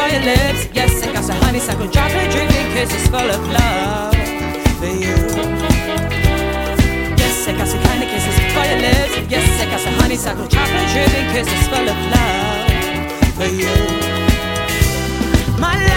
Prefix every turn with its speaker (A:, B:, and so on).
A: by your lips. Yes, I got some honeysuckle chocolate dripping kisses full of love for you. Yes, I got some kind of kisses by your lips. Yes, I got some honeysuckle chocolate dripping kisses full of love for you. My love.